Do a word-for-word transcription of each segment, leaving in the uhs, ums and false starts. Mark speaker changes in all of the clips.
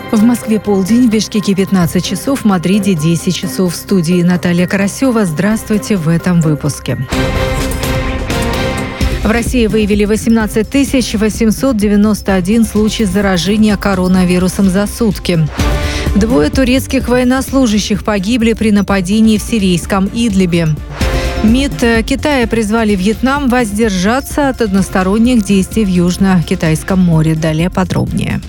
Speaker 1: В Москве полдень, в Бишкеке пятнадцать часов, в Мадриде десять часов. В студии Наталья Карасева. Здравствуйте в этом выпуске. В России выявили восемнадцать тысяч восемьсот девяносто один случай заражения коронавирусом за сутки. Двое турецких военнослужащих погибли при нападении в сирийском Идлибе. МИД Китая призвали Вьетнам воздержаться от односторонних действий в Южно-Китайском море. Далее подробнее.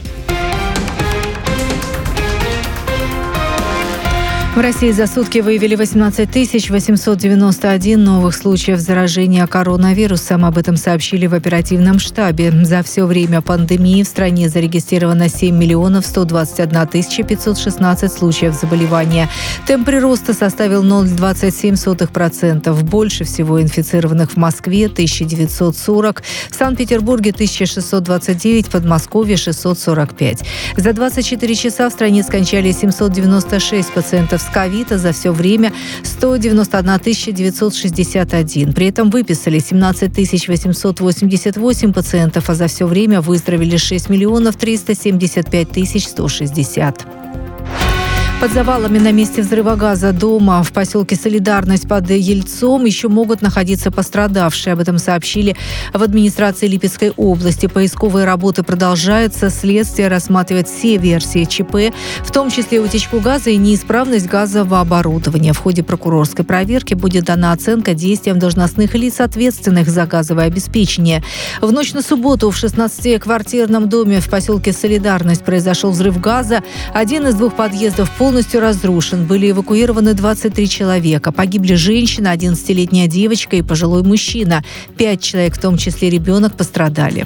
Speaker 1: В России за сутки выявили восемнадцать тысяч восемьсот девяносто один новых случаев заражения коронавирусом. Об этом сообщили в оперативном штабе. За все время пандемии в стране зарегистрировано семь миллионов сто двадцать одна тысяча пятьсот шестнадцать случаев заболевания. Темп прироста составил ноль целых двадцать семь сотых процента. Больше всего инфицированных в Москве – тысяча девятьсот сорок, в Санкт-Петербурге – тысяча шестьсот двадцать девять, в Подмосковье – шестьсот сорок пять. За двадцать четыре часа в стране скончались семьсот девяносто шесть пациентов с ковида, за все время сто девяносто одна тысяча девятьсот шестьдесят один. При этом выписали семнадцать тысяч восемьсот восемьдесят восемь пациентов, а за все время выздоровели шесть миллионов триста семьдесят пять тысяч сто шестьдесят. Под завалами на месте взрыва газа дома в поселке Солидарность под Ельцом еще могут находиться пострадавшие. Об этом сообщили в администрации Липецкой области. Поисковые работы продолжаются. Следствие рассматривает все версии ЧП, в том числе утечку газа и неисправность газового оборудования. В ходе прокурорской проверки будет дана оценка действиям должностных лиц, ответственных за газовое обеспечение. В ночь на субботу в шестнадцатиквартирном доме в поселке Солидарность произошел взрыв газа. Один из двух подъездов полностью полностью разрушен. Были эвакуированы двадцать три человека. Погибли женщина, одиннадцатилетняя девочка и пожилой мужчина. Пять человек, в том числе ребенок, пострадали.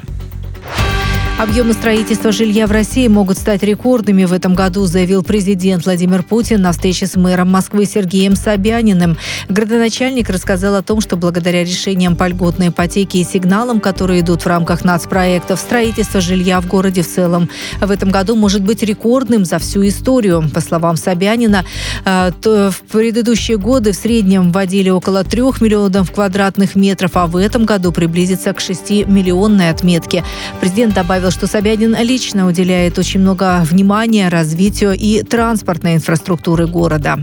Speaker 1: Объемы строительства жилья в России могут стать рекордными в этом году, заявил президент Владимир Путин на встрече с мэром Москвы Сергеем Собяниным. Градоначальник рассказал о том, что благодаря решениям по льготной ипотеке и сигналам, которые идут в рамках нацпроектов, строительство жилья в городе в целом в этом году может быть рекордным за всю историю. По словам Собянина, то в предыдущие годы в среднем вводили около трех миллионов квадратных метров, а в этом году приблизится к шестимиллионной отметке. Президент добавил, что Собянин лично уделяет очень много внимания развитию и транспортной инфраструктуры города.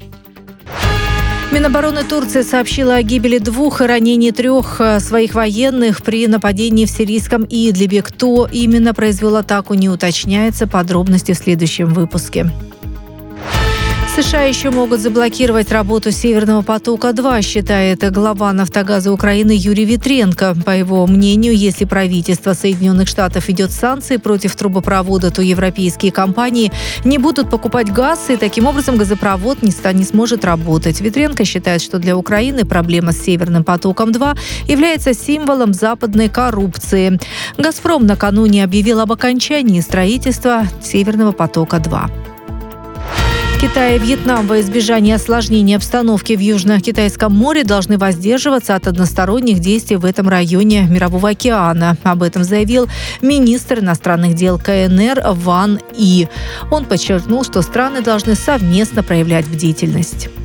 Speaker 1: Минобороны Турции сообщила о гибели двух и ранении трех своих военных при нападении в сирийском Идлибе. Кто именно произвел атаку, не уточняется. Подробности в следующем выпуске. США еще могут заблокировать работу «Северного потока-два», считает глава «Нафтогаза» Украины Юрий Витренко. По его мнению, если правительство Соединенных Штатов ведет санкции против трубопровода, то европейские компании не будут покупать газ, и таким образом газопровод не, ста- не сможет работать. Витренко считает, что для Украины проблема с «Северным потоком-два» является символом западной коррупции. «Газпром» накануне объявил об окончании строительства «Северного потока-два». Китай и Вьетнам во избежание осложнения обстановки в Южно-Китайском море должны воздерживаться от односторонних действий в этом районе Мирового океана. Об этом заявил министр иностранных дел КНР Ван И. Он подчеркнул, что страны должны совместно проявлять бдительность.